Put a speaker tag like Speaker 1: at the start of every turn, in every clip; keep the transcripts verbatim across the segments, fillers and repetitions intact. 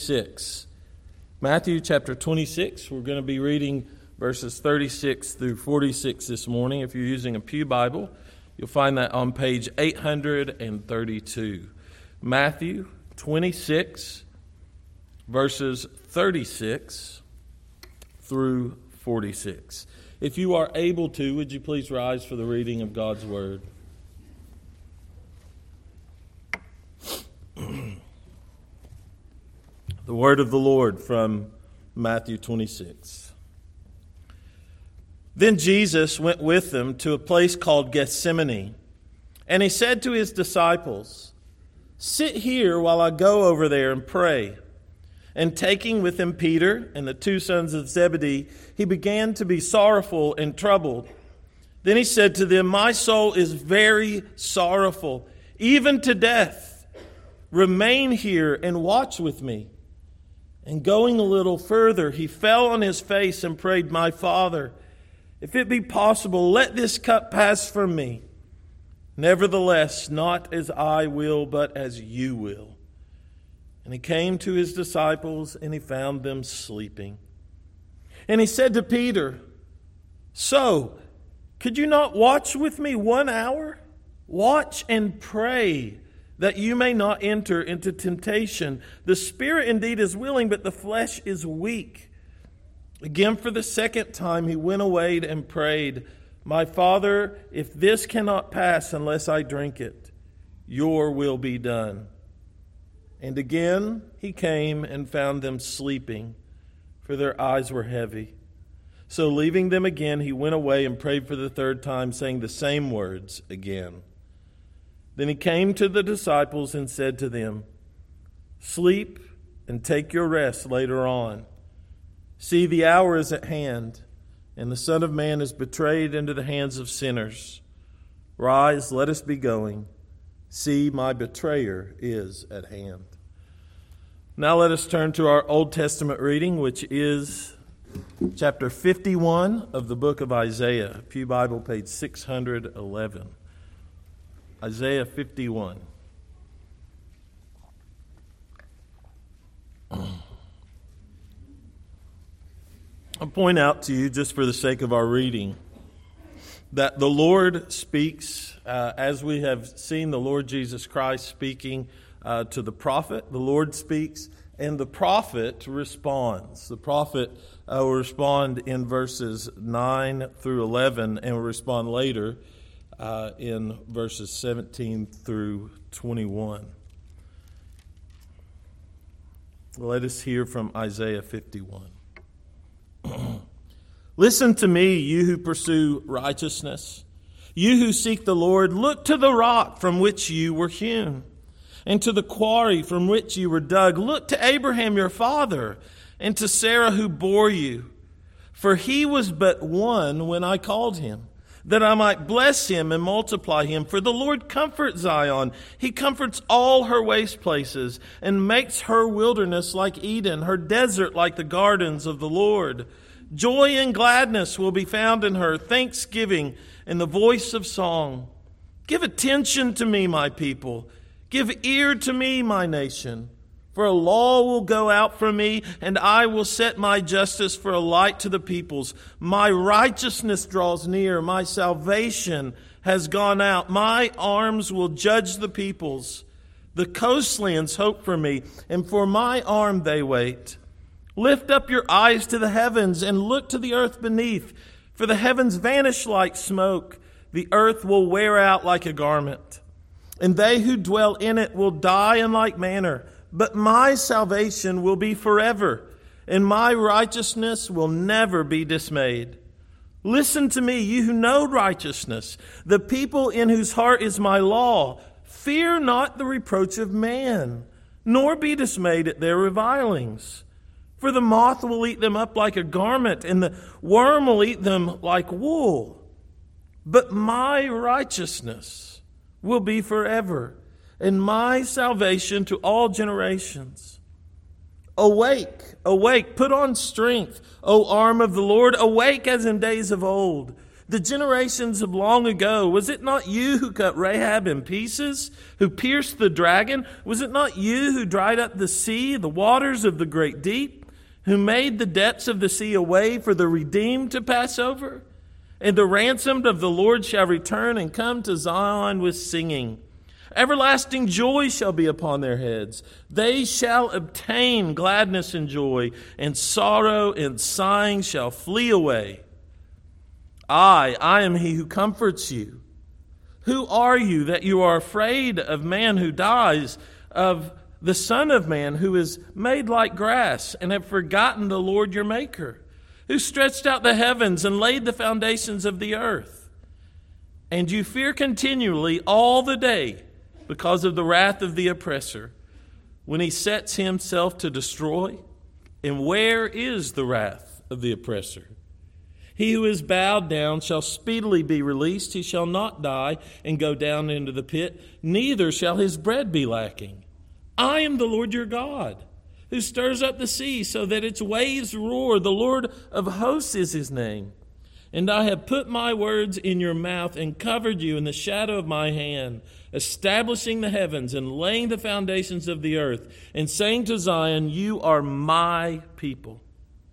Speaker 1: Six. Matthew chapter twenty-six. We're going to be reading verses thirty-six through forty-six this morning. If you're using a pew Bible, you'll find that on page eight hundred thirty-two. Matthew twenty-six, verses thirty-six through forty-six. If you are able to, would you please rise for the reading of God's Word? The word of the Lord from Matthew twenty-six. Then Jesus went with them to a place called Gethsemane, and he said to his disciples, "Sit here while I go over there and pray." And taking with him Peter and the two sons of Zebedee, he began to be sorrowful and troubled. Then he said to them, "My soul is very sorrowful, even to death. Remain here and watch with me." And going a little further, he fell on his face and prayed, "My Father, if it be possible, let this cup pass from me. Nevertheless, not as I will, but as you will." And he came to his disciples, and he found them sleeping. And he said to Peter, "So, could you not watch with me one hour? Watch and pray, that you may not enter into temptation. The spirit indeed is willing, but the flesh is weak." Again, for the second time, he went away and prayed, "My Father, if this cannot pass unless I drink it, your will be done." And again he came and found them sleeping, for their eyes were heavy. So leaving them again, he went away and prayed for the third time, saying the same words again. Then he came to the disciples and said to them, "Sleep and take your rest later on. See, the hour is at hand, and the Son of Man is betrayed into the hands of sinners. Rise, let us be going. See, my betrayer is at hand." Now let us turn to our Old Testament reading, which is chapter fifty-one of the book of Isaiah, Pew Bible, page six hundred eleven. Isaiah fifty-one. I'll point out to you, just for the sake of our reading, that the Lord speaks, uh, as we have seen the Lord Jesus Christ speaking uh, to the prophet. The Lord speaks, and the prophet responds. The prophet uh, will respond in verses nine through eleven, and will respond later Uh, in verses seventeen through twenty-one. Let us hear from Isaiah fifty-one. "Listen to me, you who pursue righteousness. You who seek the Lord, look to the rock from which you were hewn, and to the quarry from which you were dug. Look to Abraham your father, and to Sarah who bore you. For he was but one when I called him, that I might bless him and multiply him. For the Lord comforts Zion. He comforts all her waste places, and makes her wilderness like Eden, her desert like the gardens of the Lord. Joy and gladness will be found in her, thanksgiving and the voice of song. Give attention to me, my people. Give ear to me, my nation. For a law will go out from me, and I will set my justice for a light to the peoples. My righteousness draws near. My salvation has gone out. My arms will judge the peoples. The coastlands hope for me, and for my arm they wait. Lift up your eyes to the heavens and look to the earth beneath. For the heavens vanish like smoke. The earth will wear out like a garment, and they who dwell in it will die in like manner. But my salvation will be forever, and my righteousness will never be dismayed. Listen to me, you who know righteousness, the people in whose heart is my law. Fear not the reproach of man, nor be dismayed at their revilings. For the moth will eat them up like a garment, and the worm will eat them like wool. But my righteousness will be forever, and my salvation to all generations. Awake, awake, put on strength, O arm of the Lord. Awake as in days of old. The generations of long ago, was it not you who cut Rahab in pieces, who pierced the dragon? Was it not you who dried up the sea, the waters of the great deep, who made the depths of the sea a way for the redeemed to pass over? And the ransomed of the Lord shall return and come to Zion with singing. Everlasting joy shall be upon their heads. They shall obtain gladness and joy, and sorrow and sighing shall flee away. I, I am he who comforts you. Who are you that you are afraid of man who dies, of the Son of Man who is made like grass, and have forgotten the Lord your Maker, who stretched out the heavens and laid the foundations of the earth? And you fear continually all the day because of the wrath of the oppressor, when he sets himself to destroy? And where is the wrath of the oppressor? He who is bowed down shall speedily be released. He shall not die and go down into the pit, neither shall his bread be lacking. I am the Lord your God, who stirs up the sea so that its waves roar. The Lord of hosts is his name. And I have put my words in your mouth and covered you in the shadow of my hand, establishing the heavens and laying the foundations of the earth, and saying to Zion, you are my people.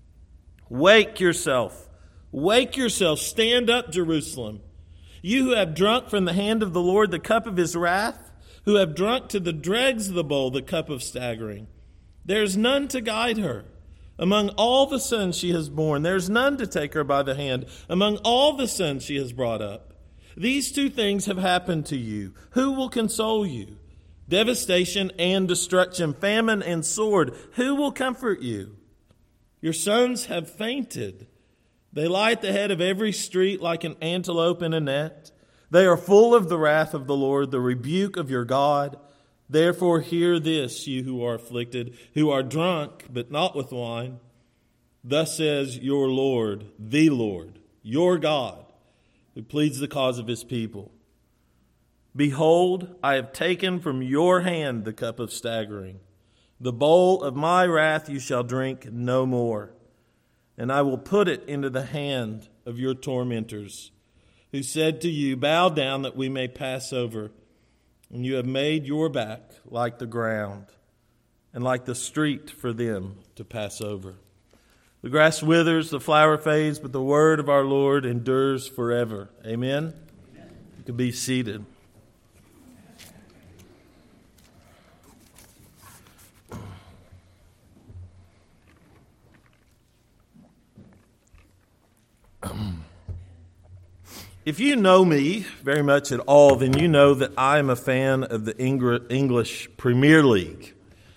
Speaker 1: Wake yourself. Wake yourself, stand up, Jerusalem. You who have drunk from the hand of the Lord the cup of his wrath, who have drunk to the dregs of the bowl the cup of staggering. There is none to guide her. Among all the sons she has borne, there is none to take her by the hand. Among all the sons she has brought up. These two things have happened to you. Who will console you? Devastation and destruction, famine and sword. Who will comfort you? Your sons have fainted. They lie at the head of every street like an antelope in a net. They are full of the wrath of the Lord, the rebuke of your God. Therefore hear this, you who are afflicted, who are drunk, but not with wine. Thus says your Lord, the Lord, your God, who pleads the cause of his people. Behold, I have taken from your hand the cup of staggering. The bowl of my wrath you shall drink no more. And I will put it into the hand of your tormentors, who said to you, bow down that we may pass over. And you have made your back like the ground, and like the street for them to pass over. The grass withers, the flower fades, but the word of our Lord endures forever. Amen? Amen. You can be seated. If you know me very much at all, then you know that I am a fan of the English Premier League.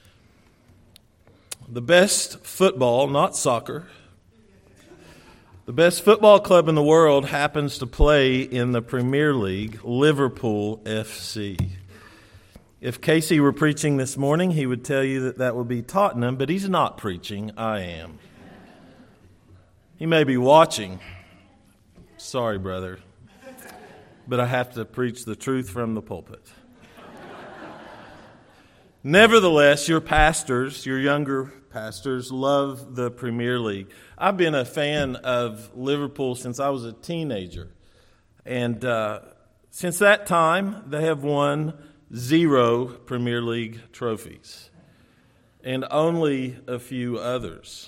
Speaker 1: The best football, not soccer, the best football club in the world happens to play in the Premier League, Liverpool F C. If Casey were preaching this morning, he would tell you that that would be Tottenham, but he's not preaching. I am. He may be watching. Sorry, brother. But I have to preach the truth from the pulpit. Nevertheless, your pastors, your younger pastors, love the Premier League. I've been a fan of Liverpool since I was a teenager. And uh, since that time, they have won zero Premier League trophies and only a few others.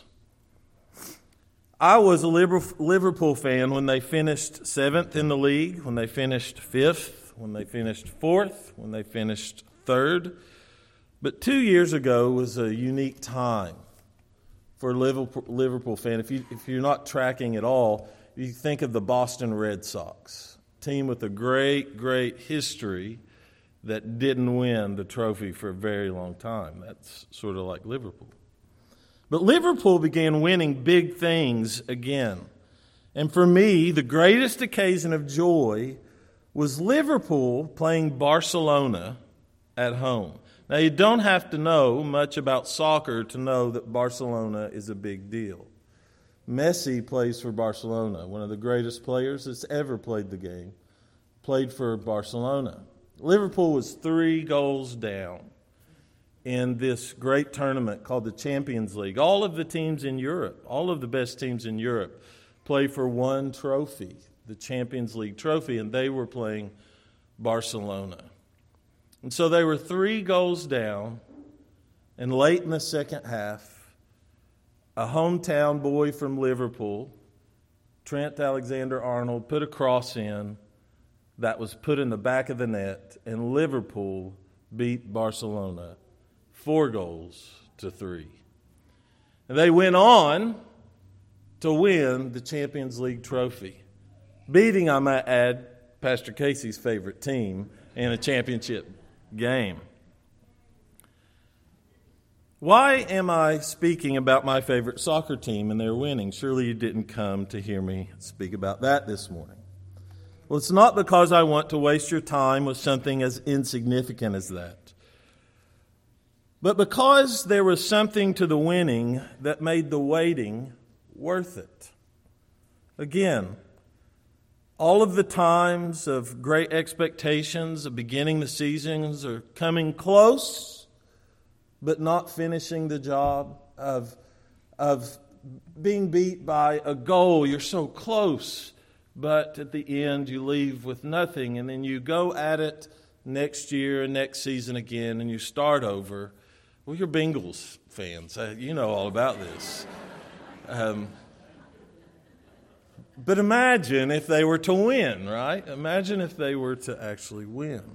Speaker 1: I was a Liverpool fan when they finished seventh in the league, when they finished fifth, when they finished fourth, when they finished third. But two years ago was a unique time for a Liverpool, Liverpool fan. If, you, if you're not tracking at all, you think of the Boston Red Sox, a team with a great, great history that didn't win the trophy for a very long time. That's sort of like Liverpool. But Liverpool began winning big things again. And for me, the greatest occasion of joy was Liverpool playing Barcelona at home. Now, you don't have to know much about soccer to know that Barcelona is a big deal. Messi plays for Barcelona, one of the greatest players that's ever played the game, played for Barcelona. Liverpool was three goals down in this great tournament called the Champions League. All of the teams in Europe, all of the best teams in Europe, play for one trophy. the Champions League trophy, and they were playing Barcelona. And so they were three goals down, and late in the second half, a hometown boy from Liverpool, Trent Alexander-Arnold, put a cross in that was put in the back of the net, and Liverpool beat Barcelona four goals to three. And they went on to win the Champions League trophy, beating, I might add, Pastor Casey's favorite team in a championship game. Why am I speaking about my favorite soccer team and their winning? Surely you didn't come to hear me speak about that this morning. Well, it's not because I want to waste your time with something as insignificant as that, but because there was something to the winning that made the waiting worth it. Again, all of the times of great expectations of beginning the seasons are coming close, but not finishing the job, of, of being beat by a goal. You're so close, but at the end you leave with nothing, and then you go at it next year and next season again, and you start over. Well, you're Bengals fans. You know all about this. Um, but imagine if they were to win, right? Imagine if they were to actually win.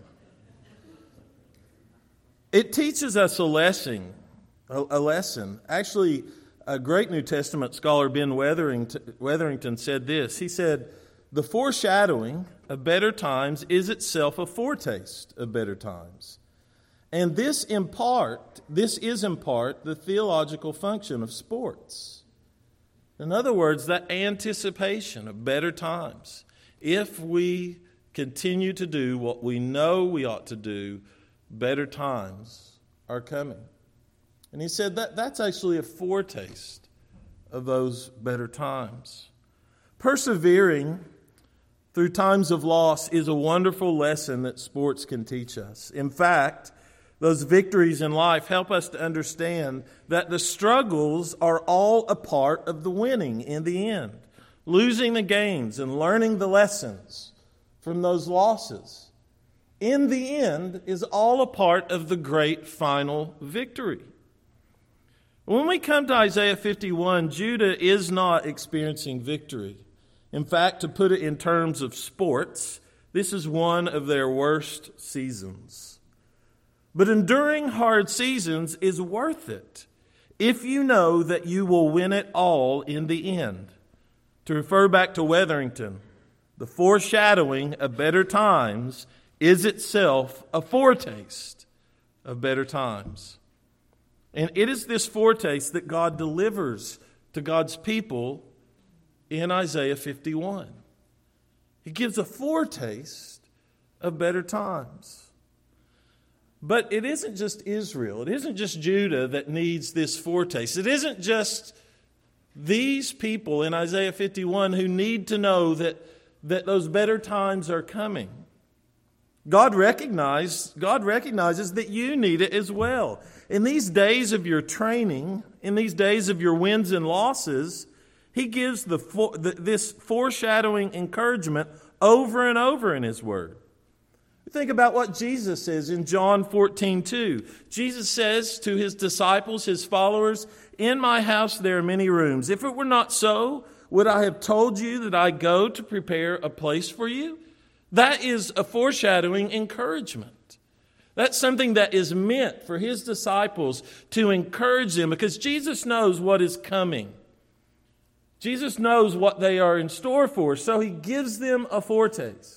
Speaker 1: It teaches us a lesson. A, a lesson. Actually, a great New Testament scholar, Ben Wetherington, Wetherington, said this. He said, "The foreshadowing of better times is itself a foretaste of better times. And this in part, this is in part the theological function of sports." In other words, that anticipation of better times. If we continue to do what we know we ought to do, better times are coming. And he said that that's actually a foretaste of those better times. Persevering through times of loss is a wonderful lesson that sports can teach us. In fact, those victories in life help us to understand that the struggles are all a part of the winning in the end. Losing the games and learning the lessons from those losses, in the end, is all a part of the great final victory. When we come to Isaiah fifty-one, Judah is not experiencing victory. In fact, to put it in terms of sports, this is one of their worst seasons. But enduring hard seasons is worth it if you know that you will win it all in the end. To refer back to Wetherington, the foreshadowing of better times is itself a foretaste of better times. And it is this foretaste that God delivers to God's people in Isaiah fifty-one. He gives a foretaste of better times. But it isn't just Israel. It isn't just Judah that needs this foretaste. It isn't just these people in Isaiah fifty-one who need to know that, that those better times are coming. God recognize, God recognizes that you need it as well. In these days of your training, in these days of your wins and losses, He gives the, the this foreshadowing encouragement over and over in His Word. Think about what Jesus says in John fourteen two. Jesus says to His disciples, His followers, "In my house there are many rooms. If it were not so, would I have told you that I go to prepare a place for you?" That is a foreshadowing encouragement. That's something that is meant for His disciples to encourage them, because Jesus knows what is coming. Jesus knows what they are in store for, so He gives them a foretaste.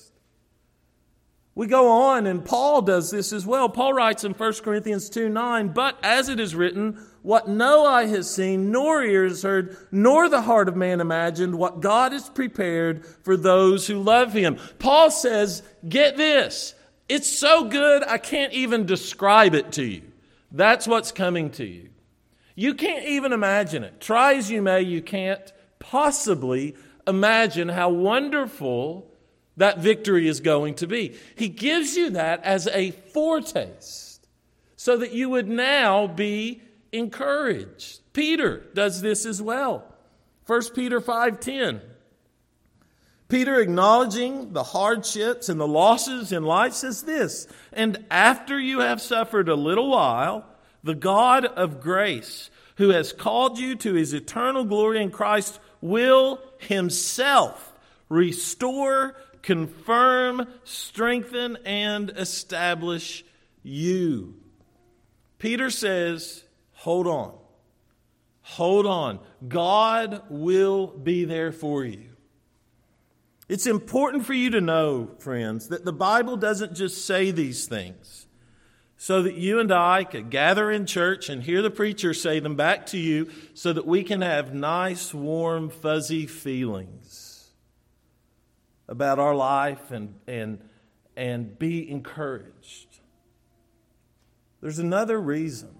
Speaker 1: We go on, and Paul does this as well. Paul writes in First Corinthians two nine, "But as it is written, what no eye has seen, nor ear has heard, nor the heart of man imagined, what God has prepared for those who love Him." Paul says, get this, it's so good I can't even describe it to you. That's what's coming to you. You can't even imagine it. Try as you may, you can't possibly imagine how wonderful that victory is going to be. He gives you that as a foretaste so that you would now be encouraged. Peter does this as well. First Peter five ten. Peter, acknowledging the hardships and the losses in life, says this, "And after you have suffered a little while, the God of grace, who has called you to his eternal glory in Christ, will himself restore, confirm, strengthen, and establish you." Peter says, hold on. Hold on. God will be there for you. It's important for you to know, friends, that the Bible doesn't just say these things so that you and I could gather in church and hear the preacher say them back to you so that we can have nice, warm, fuzzy feelings about our life and, and, and be encouraged. There's another reason.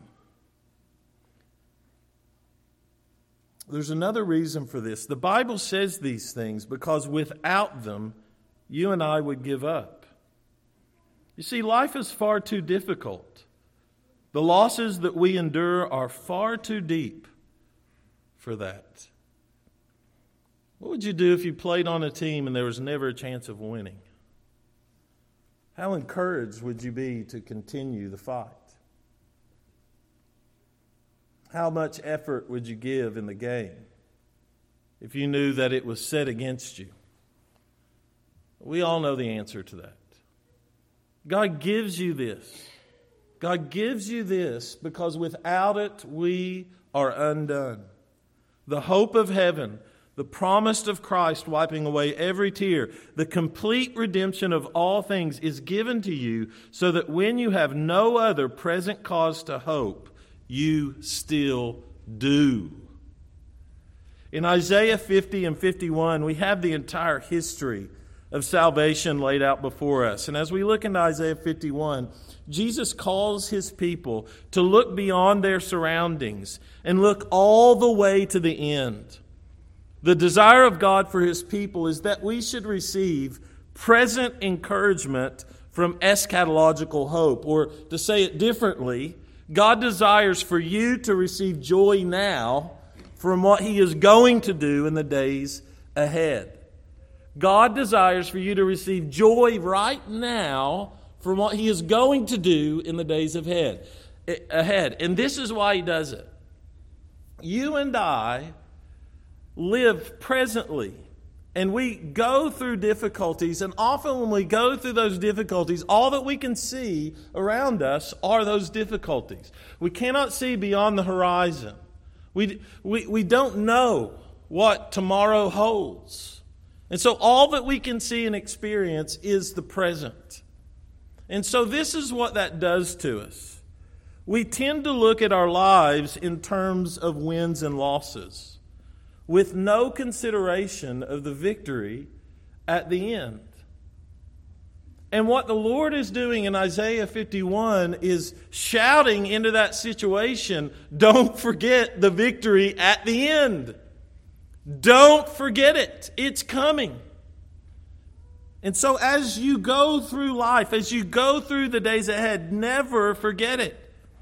Speaker 1: There's another reason for this. The Bible says these things because without them, you and I would give up. You see, life is far too difficult. The losses that we endure are far too deep for that. What would you do if you played on a team and there was never a chance of winning? How encouraged would you be to continue the fight? How much effort would you give in the game if you knew that it was set against you? We all know the answer to that. God gives you this. God gives you this because without it we are undone. The hope of heaven, the promise of Christ wiping away every tear, the complete redemption of all things is given to you so that when you have no other present cause to hope, you still do. In Isaiah fifty and fifty-one, we have the entire history of salvation laid out before us. And as we look into Isaiah fifty-one, Jesus calls his people to look beyond their surroundings and look all the way to the end. The desire of God for his people is that we should receive present encouragement from eschatological hope. Or to say it differently, God desires for you to receive joy now from what he is going to do in the days ahead. God desires for you to receive joy right now from what he is going to do in the days ahead. ahead. And this is why he does it. You and I live presently, and we go through difficulties, and often when we go through those difficulties, all that we can see around us are those difficulties. We cannot see beyond the horizon. We, we, we don't know what tomorrow holds. And so all that we can see and experience is the present. And so this is what that does to us. We tend to look at our lives in terms of wins and losses, with no consideration of the victory at the end. And what the Lord is doing in Isaiah fifty-one is shouting into that situation, don't forget the victory at the end. Don't forget it. It's coming. And so as you go through life, as you go through the days ahead, never forget it.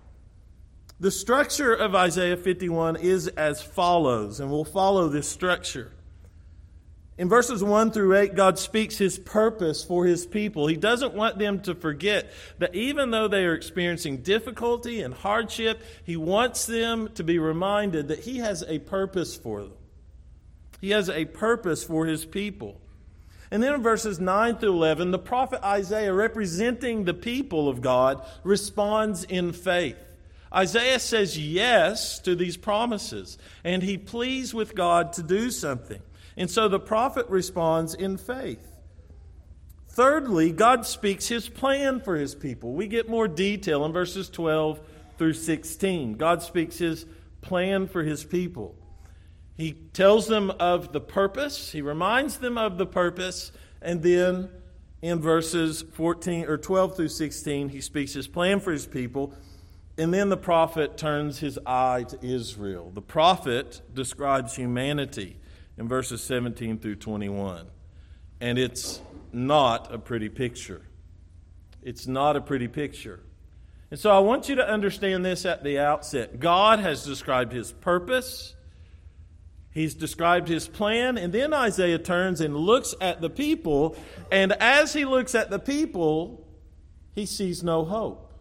Speaker 1: The structure of Isaiah fifty-one is as follows, and we'll follow this structure. In verses one through eight, God speaks his purpose for his people. He doesn't want them to forget that even though they are experiencing difficulty and hardship, he wants them to be reminded that he has a purpose for them. He has a purpose for his people. And then in verses nine through eleven, the prophet Isaiah, representing the people of God, responds in faith. Isaiah says yes to these promises, and he pleads with God to do something. And so the prophet responds in faith. Thirdly, God speaks his plan for his people. We get more detail in verses twelve through sixteen. God speaks his plan for his people. He tells them of the purpose. He reminds them of the purpose. And then in verses fourteen or twelve through sixteen, he speaks his plan for his people. And then the prophet turns his eye to Israel. The prophet describes humanity in verses seventeen through twenty-one. And it's not a pretty picture. It's not a pretty picture. And so I want you to understand this at the outset. God has described his purpose He's described his plan, and then Isaiah turns and looks at the people, and as he looks at the people, he sees no hope.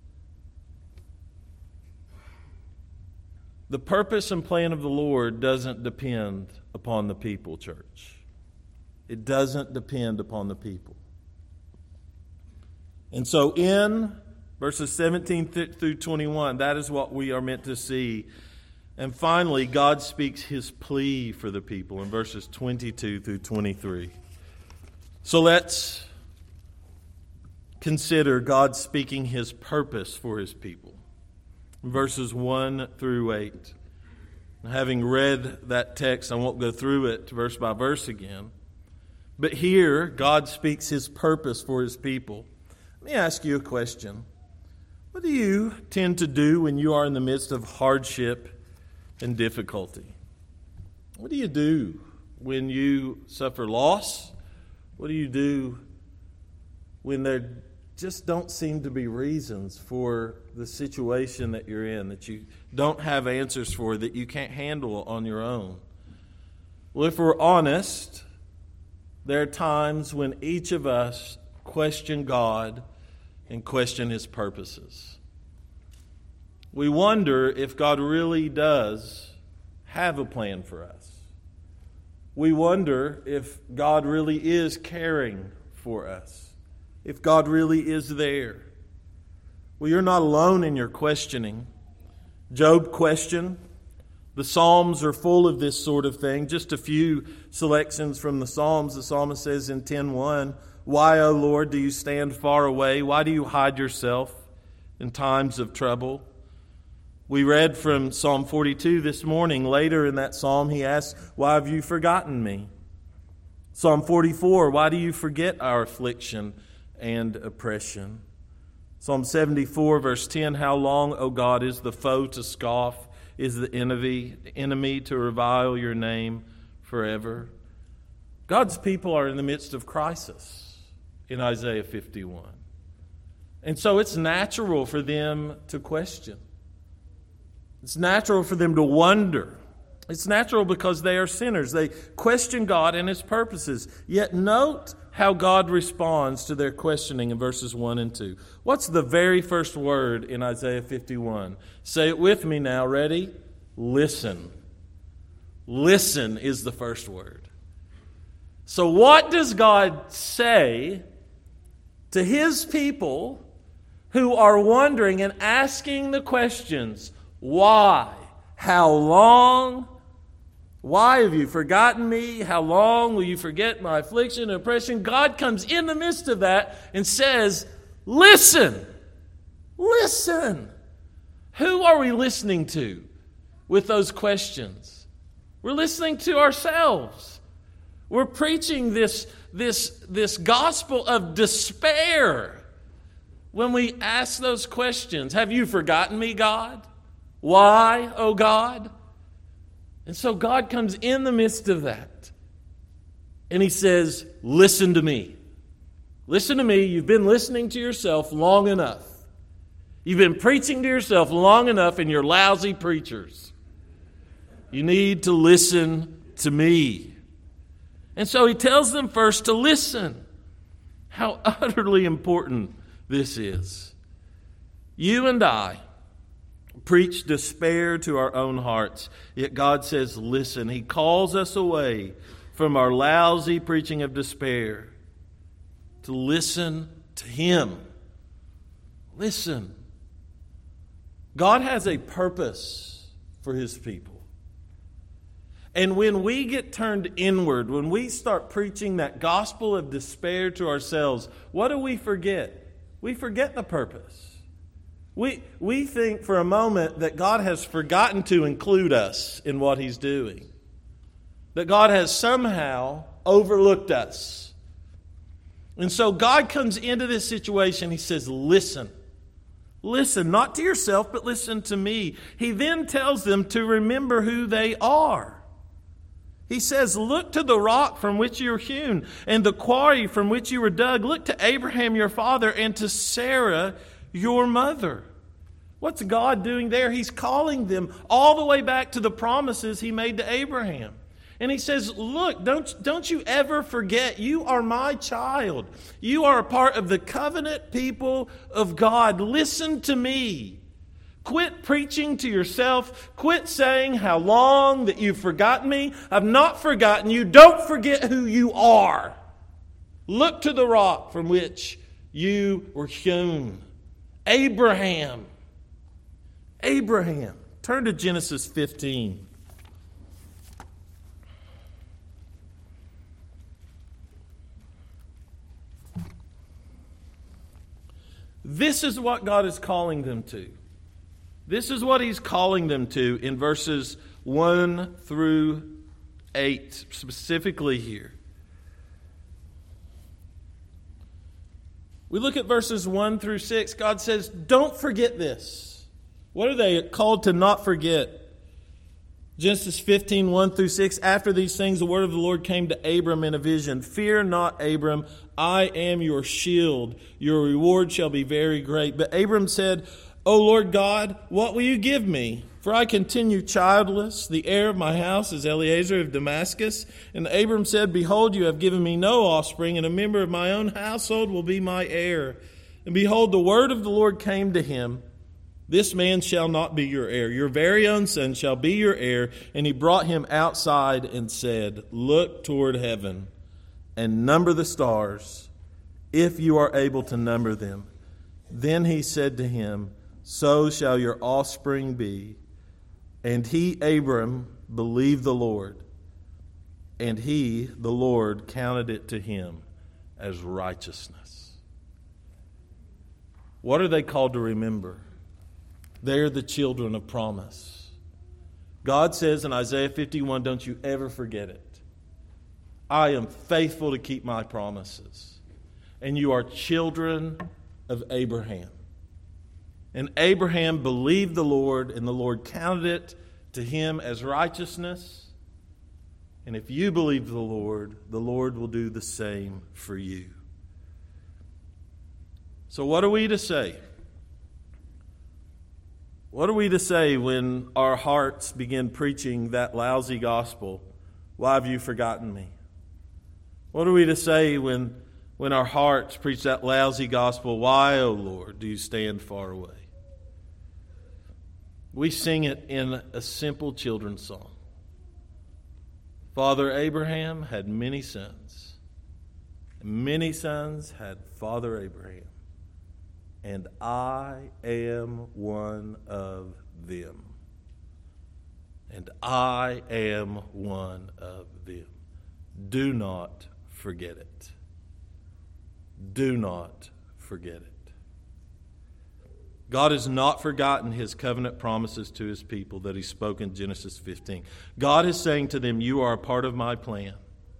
Speaker 1: The purpose and plan of the Lord doesn't depend upon the people, church. It doesn't depend upon the people. And so in verses seventeen through twenty-one, that is what we are meant to see. And finally, God speaks his plea for the people in verses twenty-two through twenty-three. So let's consider God speaking his purpose for his people. Verses one through eight. Having read that text, I won't go through it verse by verse again. But here, God speaks his purpose for his people. Let me ask you a question. What do you tend to do when you are in the midst of hardship and difficulty? What do you do when you suffer loss? What do you do when there just don't seem to be reasons for the situation that you're in, that you don't have answers for, that you can't handle on your own? Well, if we're honest, there are times when each of us question God and question his purposes. We wonder if God really does have a plan for us. We wonder if God really is caring for us, if God really is there. Well, you're not alone in your questioning. Job questioned. The Psalms are full of this sort of thing. Just a few selections from the Psalms. The psalmist says in ten one, "Why, O Lord, do you stand far away? Why do you hide yourself in times of trouble?" We read from Psalm forty-two this morning. Later in that psalm, he asks, "Why have you forgotten me?" Psalm forty-four, "Why do you forget our affliction and oppression?" Psalm seventy-four, verse ten, "How long, O God, is the foe to scoff? Is the enemy, enemy to revile your name forever?" God's people are in the midst of crisis in Isaiah fifty-one. And so it's natural for them to question. It's natural for them to wonder. It's natural because they are sinners. They question God and his purposes. Yet note how God responds to their questioning in verses one and two. What's the very first word in Isaiah fifty-one? Say it with me now. Ready? Listen. Listen is the first word. So what does God say to his people who are wondering and asking the questions, why? How long? Why have you forgotten me? How long will you forget my affliction and oppression? God comes in the midst of that and says, listen, listen. Who are we listening to with those questions? We're listening to ourselves. We're preaching this, this, this gospel of despair when we ask those questions. Have you forgotten me, God? Why, oh God? And so God comes in the midst of that. And he says, listen to me. Listen to me. You've been listening to yourself long enough. You've been preaching to yourself long enough, and you're lousy preachers. You need to listen to me. And so he tells them first to listen. How utterly important this is. You and I preach despair to our own hearts. Yet God says, listen. He calls us away from our lousy preaching of despair to listen to him. Listen. God has a purpose for his people. And when we get turned inward, when we start preaching that gospel of despair to ourselves, what do we forget? We forget the purpose. We, we think for a moment that God has forgotten to include us in what he's doing. That God has somehow overlooked us. And so God comes into this situation. He says, listen. Listen, not to yourself, but listen to me. He then tells them to remember who they are. He says, look to the rock from which you were hewn and the quarry from which you were dug. Look to Abraham your father and to Sarah your mother. What's God doing there? He's calling them all the way back to the promises He made to Abraham. And He says, look, don't, don't you ever forget, you are my child. You are a part of the covenant people of God. Listen to me. Quit preaching to yourself. Quit saying how long that you've forgotten me. I've not forgotten you. Don't forget who you are. Look to the rock from which you were hewn. Abraham. Abraham. Turn to Genesis fifteen. This is what God is calling them to. This is what He's calling them to in verses one through eight, specifically here. We look at verses one through six. God says, don't forget this. What are they called to not forget? Genesis fifteen, one through six. After these things, the word of the Lord came to Abram in a vision. Fear not, Abram, I am your shield. Your reward shall be very great. But Abram said, O Lord God, what will you give me? For I continue childless. The heir of my house is Eliezer of Damascus. And Abram said, Behold, you have given me no offspring, and a member of my own household will be my heir. And behold, the word of the Lord came to him. This man shall not be your heir. Your very own son shall be your heir. And he brought him outside and said, Look toward heaven and number the stars, if you are able to number them. Then he said to him, So shall your offspring be. And he, Abram, believed the Lord, and he, the Lord, counted it to him as righteousness. What are they called to remember? They're the children of promise. God says in Isaiah fifty-one, don't you ever forget it. I am faithful to keep my promises. And you are children of Abraham. And Abraham believed the Lord, and the Lord counted it to him as righteousness. And if you believe the Lord, the Lord will do the same for you. So what are we to say? What are we to say when our hearts begin preaching that lousy gospel? Why have you forgotten me? What are we to say when, when our hearts preach that lousy gospel? Why, O Lord, do you stand far away? We sing it in a simple children's song. Father Abraham had many sons. Many sons had Father Abraham. And I am one of them. And I am one of them. Do not forget it. Do not forget it. God has not forgotten His covenant promises to His people that He spoke in Genesis fifteen. God is saying to them, you are a part of my plan.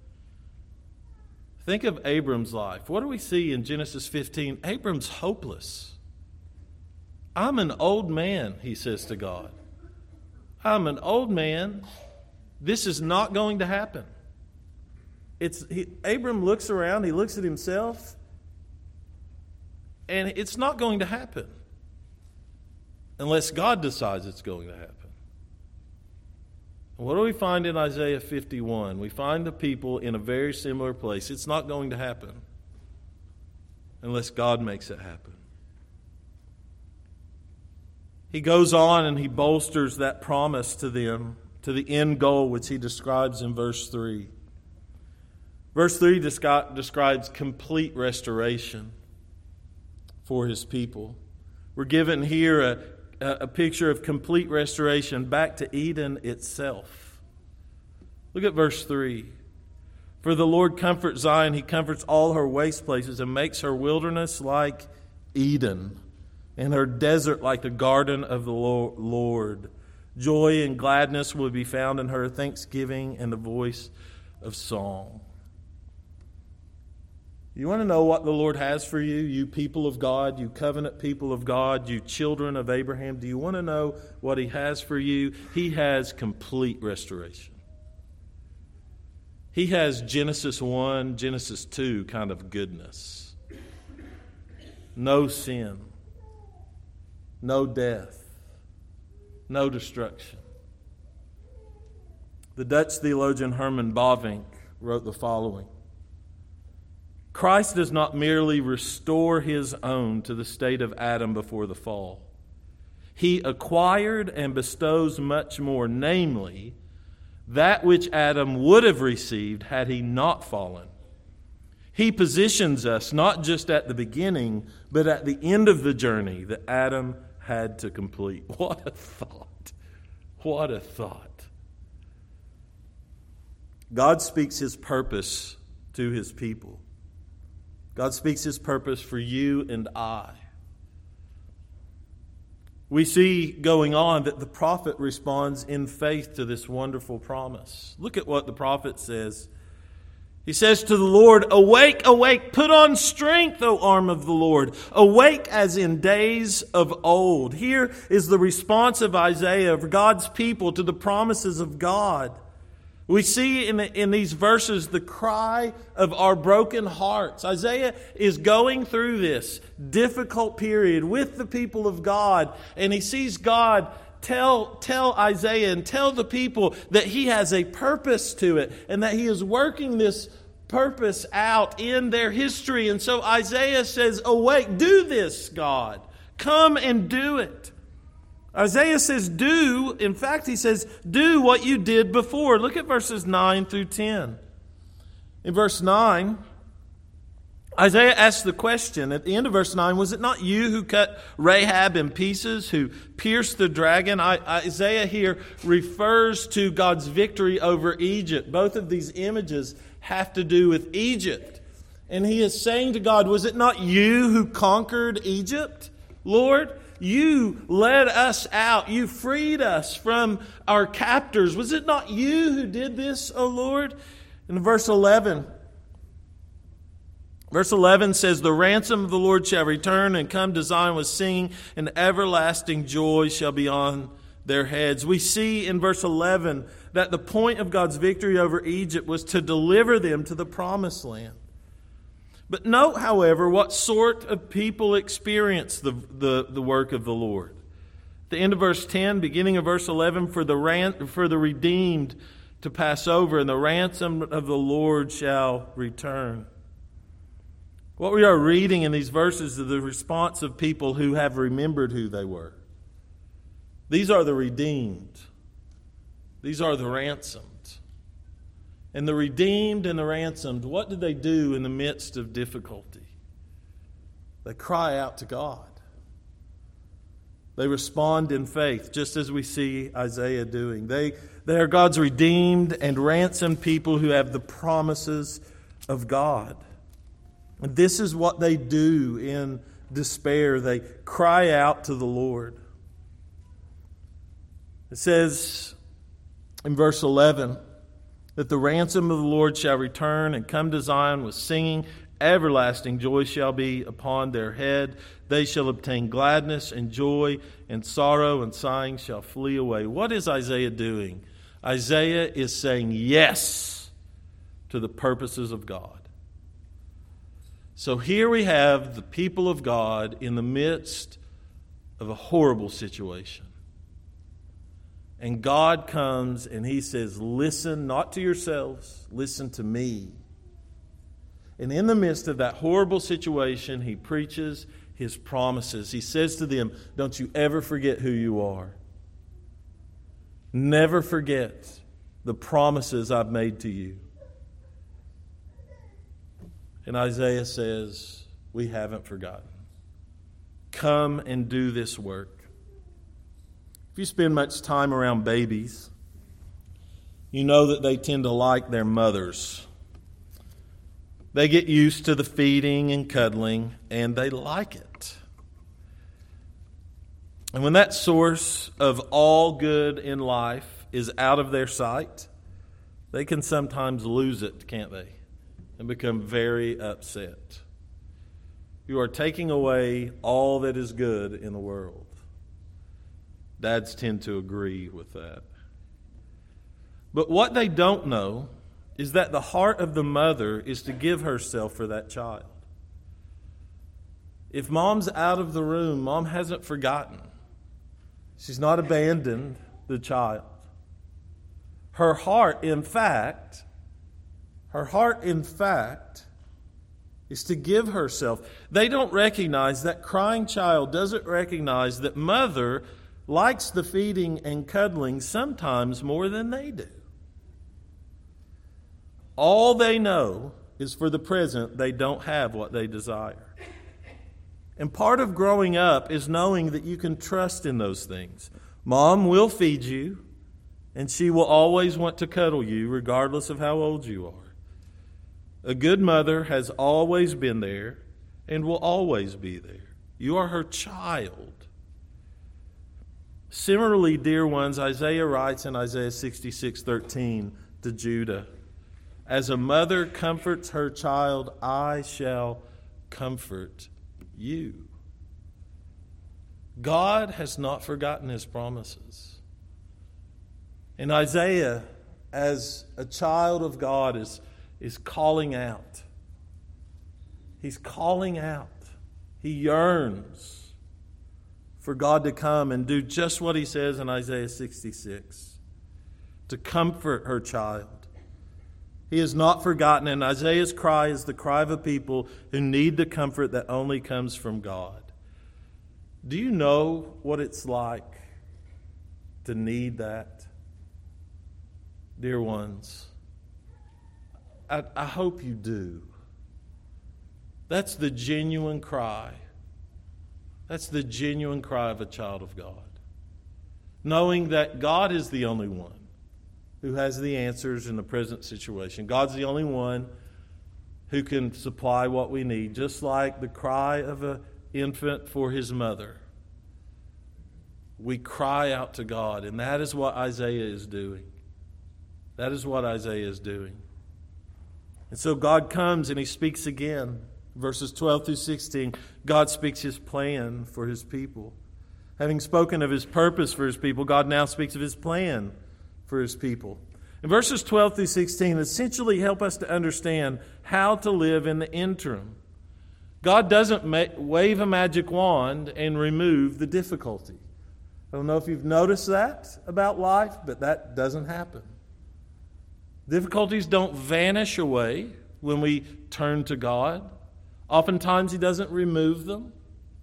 Speaker 1: Think of Abram's life. What do we see in Genesis fifteen? Abram's hopeless. I'm an old man, he says to God. I'm an old man. This is not going to happen. It's he, Abram looks around, he looks at himself, and it's not going to happen unless God decides it's going to happen. What do we find in Isaiah fifty-one? We find the people in a very similar place. It's not going to happen unless God makes it happen. He goes on and he bolsters that promise to them, to the end goal, which he describes in verse three. Verse three descri- describes complete restoration for his people. We're given here a a picture of complete restoration back to Eden itself. Look at verse three. For the Lord comforts Zion, He comforts all her waste places and makes her wilderness like Eden and her desert like the garden of the Lord. Joy and gladness will be found in her, thanksgiving and the voice of song. You want to know what the Lord has for you, you people of God, you covenant people of God, you children of Abraham? Do you want to know what He has for you? He has complete restoration. He has Genesis one, Genesis two kind of goodness. No sin. no death, no destruction. The Dutch theologian Herman Bavinck wrote the following: Christ does not merely restore his own to the state of Adam before the fall. He acquired and bestows much more, namely, that which Adam would have received had he not fallen. He positions us not just at the beginning, but at the end of the journey that Adam had to complete. What a thought! What a thought! God speaks his purpose to his people. God speaks his purpose for you and I. We see going on that the prophet responds in faith to this wonderful promise. Look at what the prophet says. He says to the Lord, "Awake, awake, put on strength, O arm of the Lord. Awake as in days of old." Here is the response of Isaiah, of God's people, to the promises of God. We see in, in these verses the cry of our broken hearts. Isaiah is going through this difficult period with the people of God, and he sees God tell, tell Isaiah and tell the people that he has a purpose to it and that he is working this purpose out in their history. And so Isaiah says, "Awake, do this, God. Come and do it." Isaiah says, do, in fact, he says, do what you did before. Look at verses nine through ten. In verse nine, Isaiah asks the question at the end of verse nine, was it not you who cut Rahab in pieces, who pierced the dragon? I, Isaiah here refers to God's victory over Egypt. Both of these images have to do with Egypt. And he is saying to God, was it not you who conquered Egypt, Lord? You led us out. You freed us from our captors. Was it not you who did this, O Lord? In verse eleven, verse eleven says, "The ransom of the Lord shall return and come to Zion with singing, and everlasting joy shall be on their heads." We see in verse eleven that the point of God's victory over Egypt was to deliver them to the promised land. But note, however, what sort of people experience the, the, the work of the Lord. At the end of verse ten, beginning of verse eleven, for the, ran, for the redeemed to pass over, and the ransom of the Lord shall return. What we are reading in these verses is the response of people who have remembered who they were. These are the redeemed. These are the ransomed. And the redeemed and the ransomed, what do they do in the midst of difficulty? They cry out to God. They respond in faith, just as we see Isaiah doing. They, they are God's redeemed and ransomed people who have the promises of God. And this is what they do in despair. They cry out to the Lord. It says in verse eleven, that the ransom of the Lord shall return and come to Zion with singing. Everlasting joy shall be upon their head. They shall obtain gladness and joy, and sorrow and sighing shall flee away. What is Isaiah doing? Isaiah is saying yes to the purposes of God. So here we have the people of God in the midst of a horrible situation. And God comes and he says, listen not to yourselves, listen to me. And in the midst of that horrible situation, he preaches his promises. He says to them, don't you ever forget who you are. Never forget the promises I've made to you. And Isaiah says, we haven't forgotten. Come and do this work. If you spend much time around babies, you know that they tend to like their mothers. They get used to the feeding and cuddling, and they like it. And when that source of all good in life is out of their sight, they can sometimes lose it, can't they? And become very upset. You are taking away all that is good in the world. Dads tend to agree with that. But what they don't know is that the heart of the mother is to give herself for that child. If mom's out of the room, mom hasn't forgotten. She's not abandoned the child. Her heart, in fact, her heart, in fact, is to give herself. They don't recognize, that crying child doesn't recognize that mother likes the feeding and cuddling sometimes more than they do. All they know is for the present they don't have what they desire. And part of growing up is knowing that you can trust in those things. Mom will feed you, and she will always want to cuddle you regardless of how old you are. A good mother has always been there and will always be there. You are her child. Similarly, dear ones, Isaiah writes in Isaiah sixty-six thirteen to Judah, "As a mother comforts her child, I shall comfort you." God has not forgotten His promises. And Isaiah, as a child of God, is, is calling out. He's calling out. He yearns for God to come and do just what He says in Isaiah sixty-six, to comfort her child. He has not forgotten, and Isaiah's cry is the cry of a people who need the comfort that only comes from God. Do you know what it's like to need that? Dear ones, I, I hope you do. That's the genuine cry. That's the genuine cry of a child of God. Knowing that God is the only one who has the answers in the present situation. God's the only one who can supply what we need, just like the cry of an infant for his mother. We cry out to God, and that is what Isaiah is doing. That is what Isaiah is doing. And so God comes and He speaks again. Verses twelve through sixteen, God speaks His plan for His people. Having spoken of His purpose for His people, God now speaks of His plan for His people. And verses twelve through sixteen essentially help us to understand how to live in the interim. God doesn't ma- wave a magic wand and remove the difficulty. I don't know if you've noticed that about life, but that doesn't happen. Difficulties don't vanish away when we turn to God. Oftentimes He doesn't remove them.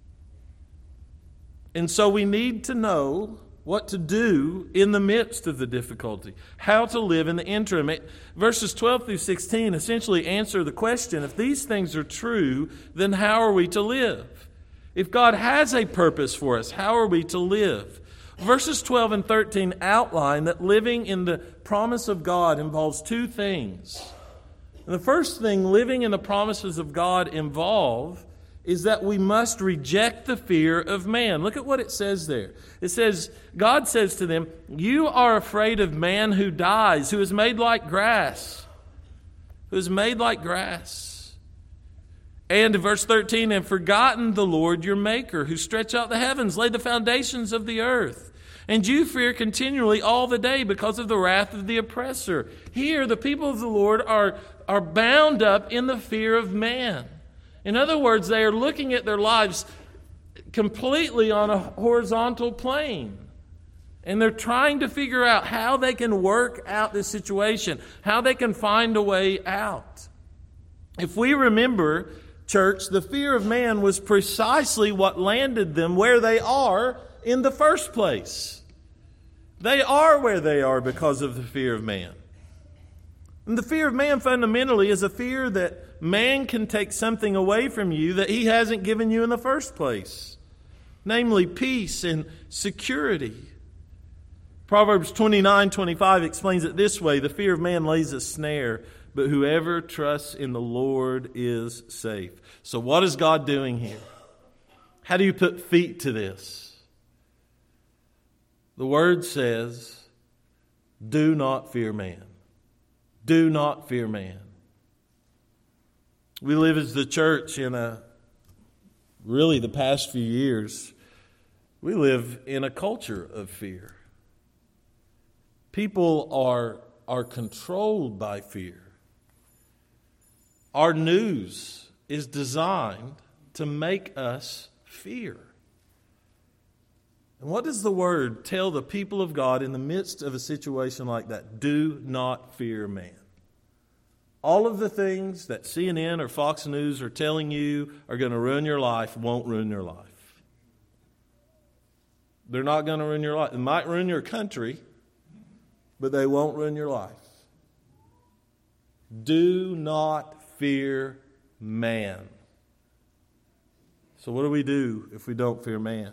Speaker 1: And so we need to know what to do in the midst of the difficulty, how to live in the interim. It, verses twelve through sixteen essentially answer the question, if these things are true, then how are we to live? If God has a purpose for us, how are we to live? Verses twelve and thirteen outline that living in the promise of God involves two things. And the first thing living in the promises of God involve is that we must reject the fear of man. Look at what it says there. It says, God says to them, "You are afraid of man who dies, who is made like grass." Who is made like grass. And in verse thirteen, "And forgotten the Lord your Maker, who stretched out the heavens, laid the foundations of the earth. And you fear continually all the day because of the wrath of the oppressor." Here, the people of the Lord are, are bound up in the fear of man. In other words, they are looking at their lives completely on a horizontal plane. And they're trying to figure out how they can work out this situation, how they can find a way out. If we remember, church, the fear of man was precisely what landed them where they are in the first place. They are where they are because of the fear of man. And the fear of man fundamentally is a fear that man can take something away from you that he hasn't given you in the first place, namely peace and security. Proverbs twenty-nine twenty-five explains it this way: "The fear of man lays a snare, but whoever trusts in the Lord is safe." So what is God doing here? How do you put feet to this? The Word says, do not fear man. Do not fear man. We live as the church in a, really the past few years, we live in a culture of fear. People are, are controlled by fear. Our news is designed to make us fear. And what does the Word tell the people of God in the midst of a situation like that? Do not fear man. All of the things that C N N or Fox News are telling you are going to ruin your life won't ruin your life. They're not going to ruin your life. It might ruin your country, but they won't ruin your life. Do not fear man. So what do we do if we don't fear man?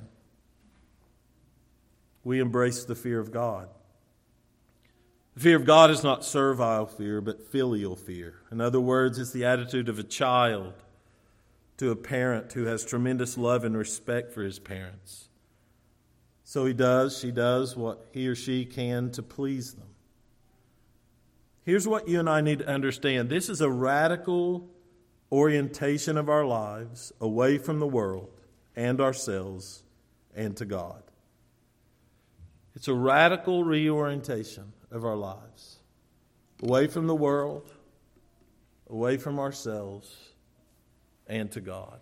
Speaker 1: We embrace the fear of God. The fear of God is not servile fear, but filial fear. In other words, it's the attitude of a child to a parent who has tremendous love and respect for his parents. So he does, she does what he or she can to please them. Here's what you and I need to understand. This is a radical orientation of our lives away from the world and ourselves and to God. It's a radical reorientation of our lives. Away from the world, away from ourselves, and to God.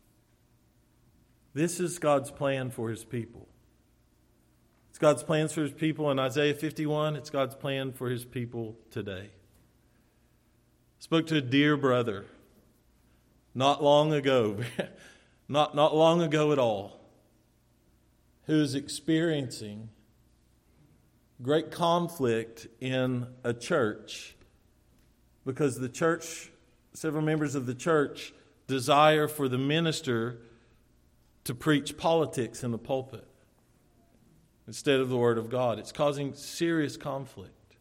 Speaker 1: This is God's plan for His people. It's God's plans for His people in Isaiah fifty-one. It's God's plan for His people today. I spoke to a dear brother not long ago, not, not long ago at all, who is experiencing great conflict in a church because the church, several members of the church, desire for the minister to preach politics in the pulpit instead of the Word of God. It's causing serious conflict.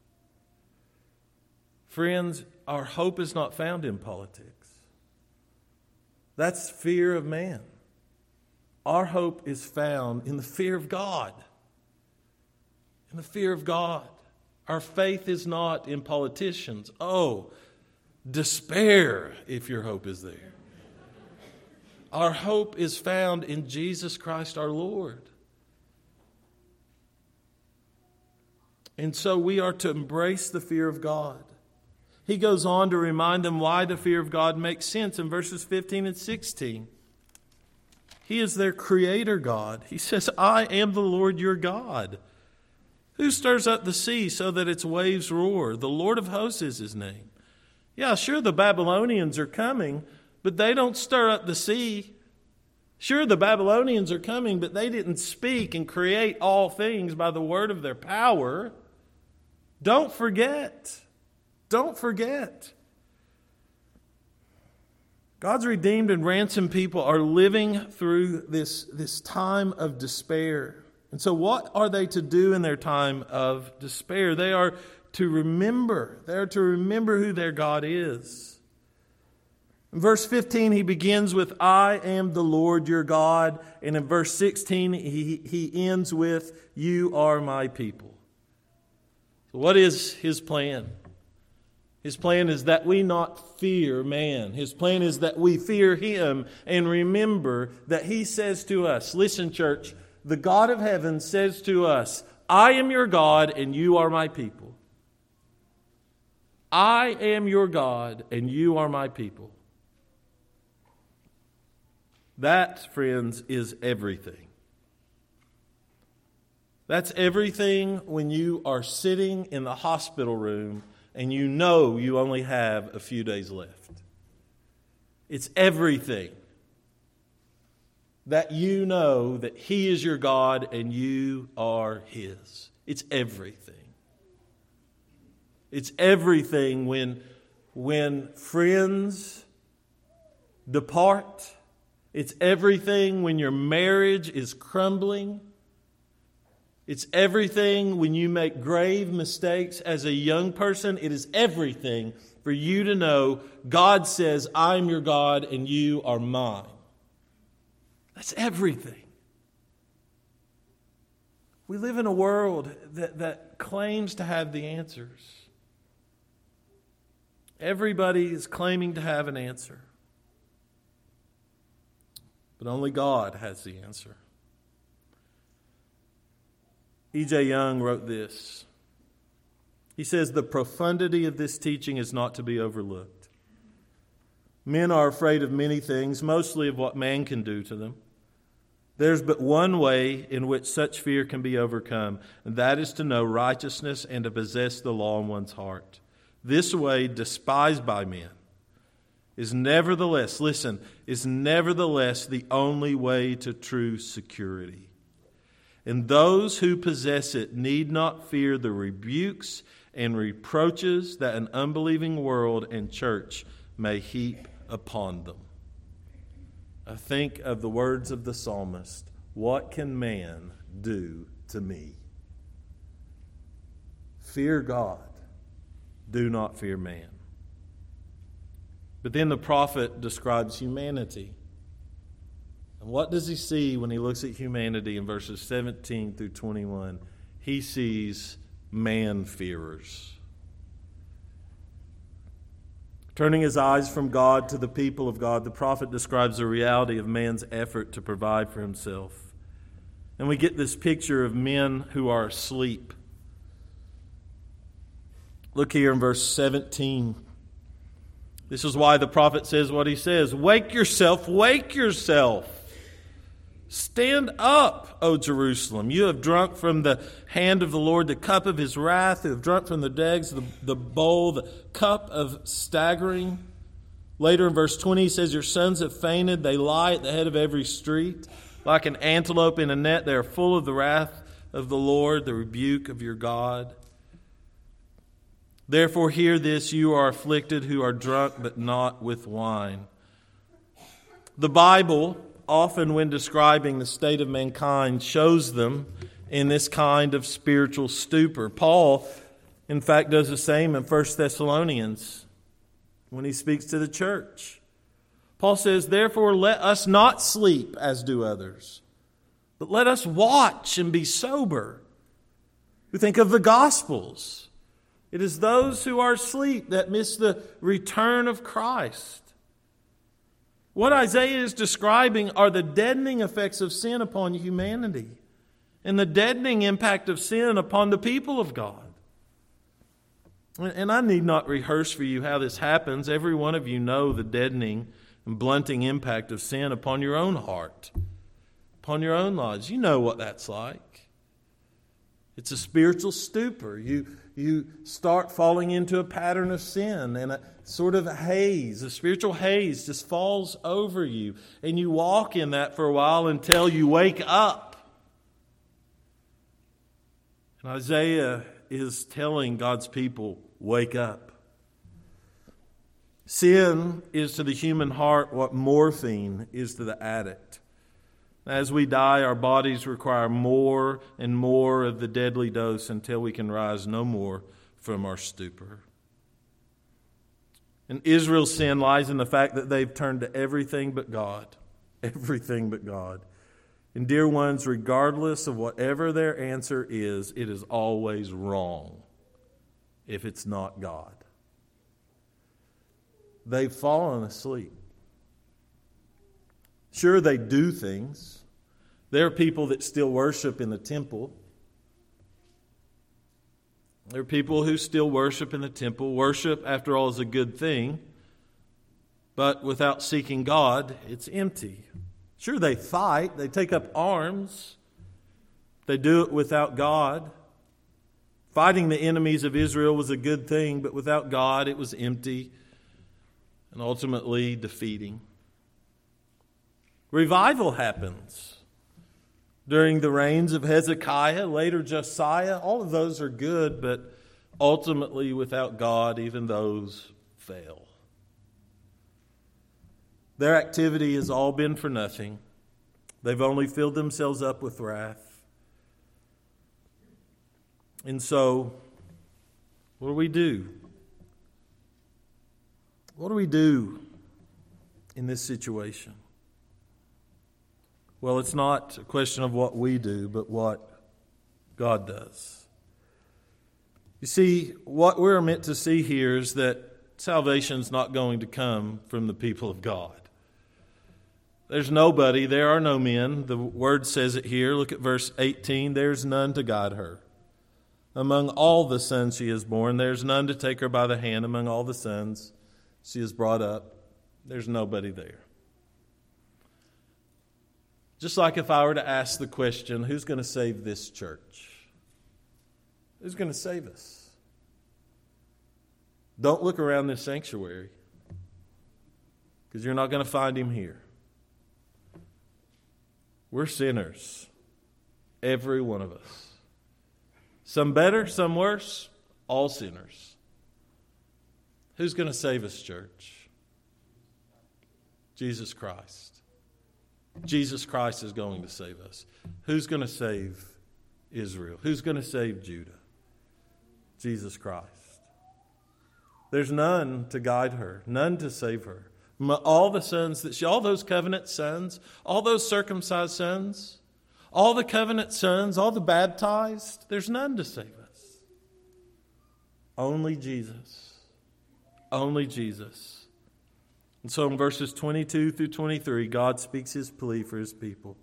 Speaker 1: Friends, our hope is not found in politics. That's fear of man. Our hope is found in the fear of God. In the fear of God. Our faith is not in politicians. Oh, despair if your hope is there. Our hope is found in Jesus Christ our Lord. And so we are to embrace the fear of God. He goes on to remind them why the fear of God makes sense in verses fifteen and sixteen. He is their creator God. He says, I am the Lord your God, who stirs up the sea so that its waves roar. The Lord of hosts is His name. Yeah, sure, the Babylonians are coming, but they don't stir up the sea. Sure, the Babylonians are coming, but they didn't speak and create all things by the word of their power. Don't forget. Don't forget. God's redeemed and ransomed people are living through this, this time of despair. And so what are they to do in their time of despair? They are to remember. They are to remember who their God is. In verse fifteen, he begins with, I am the Lord your God. And in verse sixteen, he, he ends with, you are my people. So what is his plan? His plan is that we not fear man. His plan is that we fear him and remember that he says to us, listen, church, the God of heaven says to us, I am your God and you are my people. I am your God and you are my people. That, friends, is everything. That's everything when you are sitting in the hospital room and you know you only have a few days left. It's everything that you know that He is your God and you are His. It's everything. It's everything when, when friends depart. It's everything when your marriage is crumbling. It's everything when you make grave mistakes as a young person. It is everything for you to know God says, I'm your God and you are mine. That's everything. We live in a world that, that claims to have the answers. Everybody is claiming to have an answer. But only God has the answer. E J Young wrote this. He says, the profundity of this teaching is not to be overlooked. Men are afraid of many things, mostly of what man can do to them. There's but one way in which such fear can be overcome, and that is to know righteousness and to possess the law in one's heart. This way, despised by men, is nevertheless, listen, is nevertheless the only way to true security. And those who possess it need not fear the rebukes and reproaches that an unbelieving world and church may heap upon them. I think of the words of the psalmist, "What can man do to me?" Fear God, do not fear man. But then the prophet describes humanity. And what does he see when he looks at humanity in verses seventeen through twenty-one? He sees man-fearers. Turning his eyes from God to the people of God, the prophet describes the reality of man's effort to provide for himself. And we get this picture of men who are asleep. Look here in verse seventeen. This is why the prophet says what he says. "Wake yourself, wake yourself. Stand up, O Jerusalem. You have drunk from the hand of the Lord the cup of his wrath. You have drunk from the dregs, the, the bowl, the cup of staggering." Later in verse twenty, he says, "Your sons have fainted. They lie at the head of every street. Like an antelope in a net, they are full of the wrath of the Lord, the rebuke of your God. Therefore hear this, you are afflicted who are drunk, but not with wine." The Bible, often when describing the state of mankind, shows them in this kind of spiritual stupor. Paul, in fact, does the same in First Thessalonians when he speaks to the church. Paul says, "Therefore let us not sleep as do others, but let us watch and be sober." We think of the Gospels. It is those who are asleep that miss the return of Christ. What Isaiah is describing are the deadening effects of sin upon humanity and the deadening impact of sin upon the people of God. And I need not rehearse for you how this happens. Every one of you know the deadening and blunting impact of sin upon your own heart, upon your own lives. You know what that's like. It's a spiritual stupor. You You start falling into a pattern of sin, and a sort of a haze, a spiritual haze just falls over you. And you walk in that for a while until you wake up. And Isaiah is telling God's people, wake up. Sin is to the human heart what morphine is to the addict. As we die, our bodies require more and more of the deadly dose until we can rise no more from our stupor. And Israel's sin lies in the fact that they've turned to everything but God. Everything but God. And dear ones, regardless of whatever their answer is, it is always wrong if it's not God. They've fallen asleep. Sure, they do things. There are people that still worship in the temple. There are people who still worship in the temple. Worship, after all, is a good thing. But without seeking God, it's empty. Sure, they fight. They take up arms. They do it without God. Fighting the enemies of Israel was a good thing, but without God, it was empty and ultimately defeating. Revival happens during the reigns of Hezekiah, later Josiah. All of those are good, but ultimately without God, even those fail. Their activity has all been for nothing. They've only filled themselves up with wrath. And so, what do we do? What do we do in this situation? Well, it's not a question of what we do, but what God does. You see, what we're meant to see here is that salvation's not going to come from the people of God. There's nobody, there are no men. The word says it here. Look at verse eighteen. There's none to guide her. Among all the sons she has borne, there's none to take her by the hand. Among all the sons she has brought up, there's nobody there. Just like if I were to ask the question, who's going to save this church? Who's going to save us? Don't look around this sanctuary, because you're not going to find him here. We're sinners, every one of us. Some better, some worse, all sinners. Who's going to save us, church? Jesus Christ. Jesus Christ is going to save us. Who's going to save Israel? Who's going to save Judah? Jesus Christ. There's none to guide her, none to save her. All the sons that she, all those covenant sons, all those circumcised sons, all the covenant sons, all the baptized, there's none to save us. Only Jesus. Only Jesus. And so in verses twenty-two through twenty-three, God speaks his plea for his people.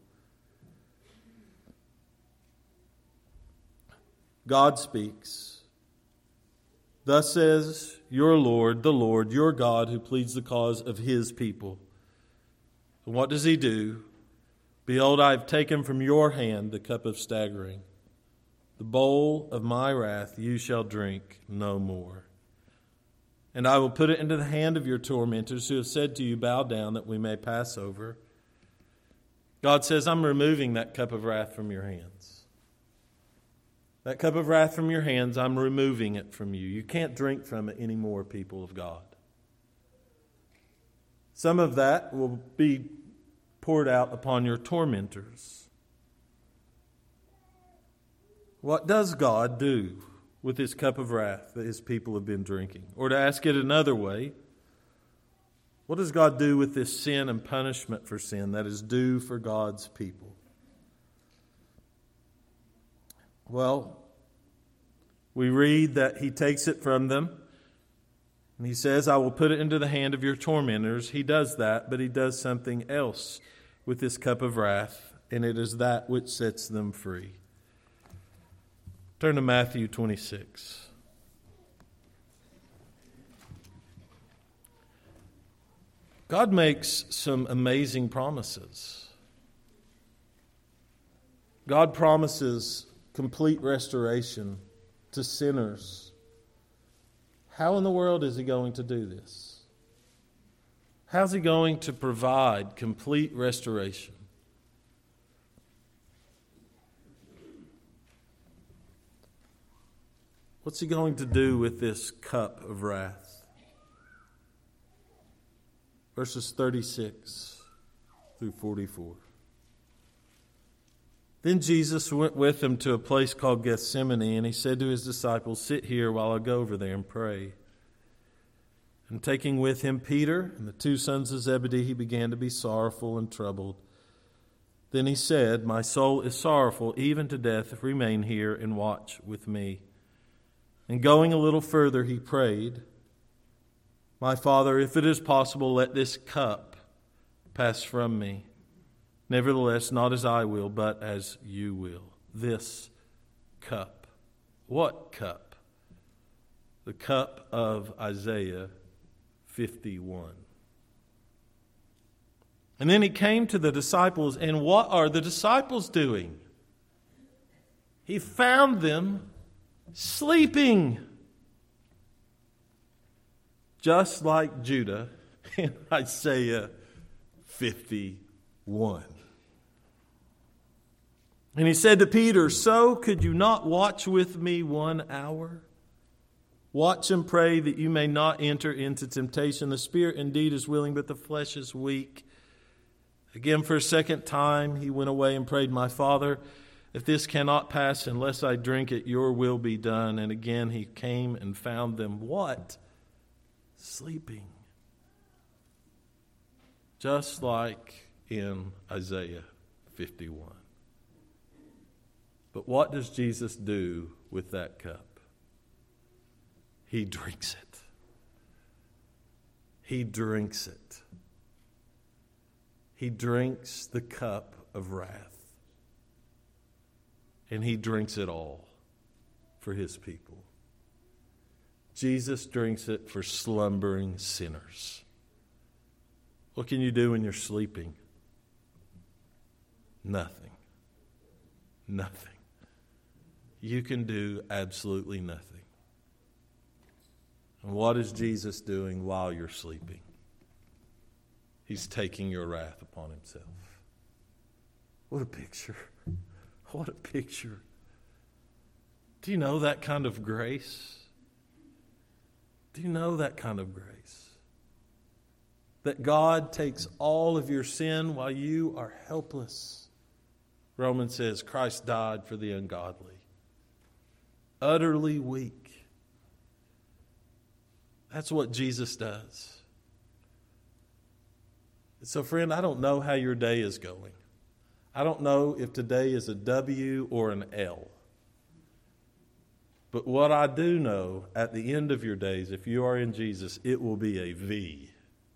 Speaker 1: God speaks. Thus says your Lord, the Lord, your God, who pleads the cause of his people. And what does he do? Behold, I have taken from your hand the cup of staggering. The bowl of my wrath you shall drink no more. And I will put it into the hand of your tormentors who have said to you, bow down that we may pass over. God says, I'm removing that cup of wrath from your hands. That cup of wrath from your hands, I'm removing it from you. You can't drink from it anymore, people of God. Some of that will be poured out upon your tormentors. What does God do with this cup of wrath that his people have been drinking? Or to ask it another way, what does God do with this sin and punishment for sin that is due for God's people? Well, we read that he takes it from them, and he says, I will put it into the hand of your tormentors. He does that, but he does something else with this cup of wrath, and it is that which sets them free. Turn to Matthew twenty-six. God makes some amazing promises. God promises complete restoration to sinners. How in the world is he going to do this? How's he going to provide complete restoration? What's he going to do with this cup of wrath? Verses thirty-six through forty-four. Then Jesus went with them to a place called Gethsemane, and he said to his disciples, sit here while I go over there and pray. And taking with him Peter and the two sons of Zebedee, he began to be sorrowful and troubled. Then he said, my soul is sorrowful, even to death. Remain here and watch with me. And going a little further, he prayed, my Father, if it is possible, let this cup pass from me. Nevertheless, not as I will, but as you will. This cup. What cup? The cup of Isaiah fifty-one. And then he came to the disciples, and what are the disciples doing? He found them sleeping. Just like Judah in Isaiah fifty-one. And he said to Peter, so could you not watch with me one hour? Watch and pray that you may not enter into temptation. The spirit indeed is willing, but the flesh is weak. Again, for a second time, he went away and prayed, my Father, if this cannot pass unless I drink it, your will be done. And again, he came and found them what? Sleeping. Just like in Isaiah fifty-one. But what does Jesus do with that cup? He drinks it. He drinks it. He drinks the cup of wrath. And he drinks it all for his people. Jesus drinks it for slumbering sinners. What can you do when you're sleeping? Nothing. Nothing. You can do absolutely nothing. And what is Jesus doing while you're sleeping? He's taking your wrath upon himself. What a picture. What a picture. Do you know that kind of grace? Do you know that kind of grace? That God takes all of your sin while you are helpless. Romans says Christ died for the ungodly. Utterly weak. That's what Jesus does. So, friend, I don't know how your day is going. I don't know if today is a W or an L. But what I do know, at the end of your days, if you are in Jesus, it will be a V.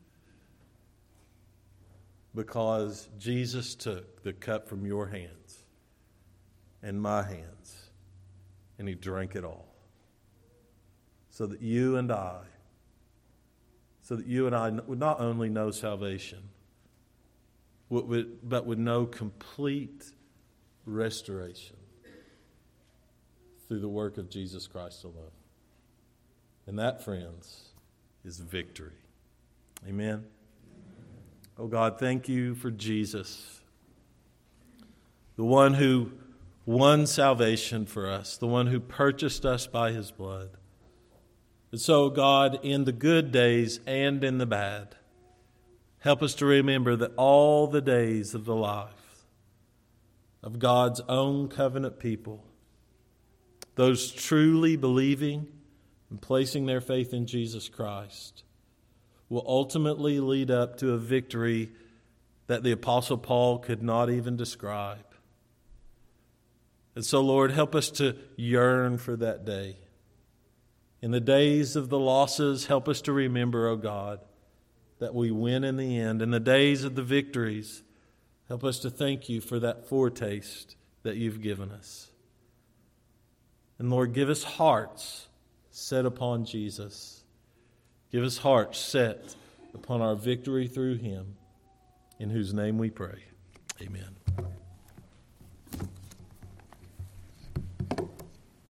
Speaker 1: Because Jesus took the cup from your hands and my hands, and he drank it all. So that you and I, so that you and I would not only know salvation, but would know complete restoration through the work of Jesus Christ alone. And that, friends, is victory. Amen. Oh God, thank you for Jesus, the one who won salvation for us, the one who purchased us by his blood. And so, God, in the good days and in the bad, help us to remember that all the days of the life of God's own covenant people, those truly believing and placing their faith in Jesus Christ, will ultimately lead up to a victory that the Apostle Paul could not even describe. And so, Lord, help us to yearn for that day. In the days of the losses, help us to remember, O God, that we win in the end. In the days of the victories, help us to thank you for that foretaste that you've given us. And Lord, give us hearts set upon Jesus. Give us hearts set upon our victory through him, in whose name we pray. Amen.